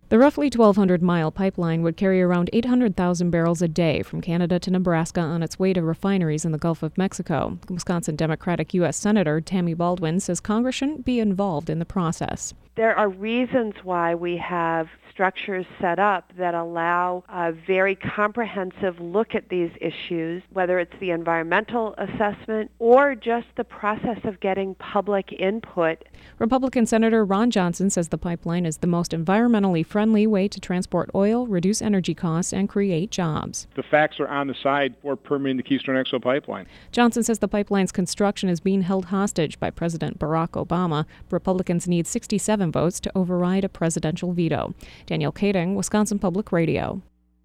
The roughly 1,200-mile pipeline would carry around 800,000 barrels a day from Canada to Nebraska on its way to refineries in the Gulf of Mexico. Wisconsin Democratic U.S. Senator Tammy Baldwin says Congress shouldn't be involved in the process. There are reasons why we have structures set up that allow a very comprehensive look at these issues, whether it's the environmental assessment or just the process of getting public input. Republican Senator Ron Johnson says the pipeline is the most environmentally friendly way to transport oil, reduce energy costs, and create jobs. The facts are on the side for permitting the Keystone XL pipeline. Johnson says the pipeline's construction is being held hostage by President Barack Obama. Republicans need 67 votes to override a presidential veto. Danielle Kading, Wisconsin Public Radio.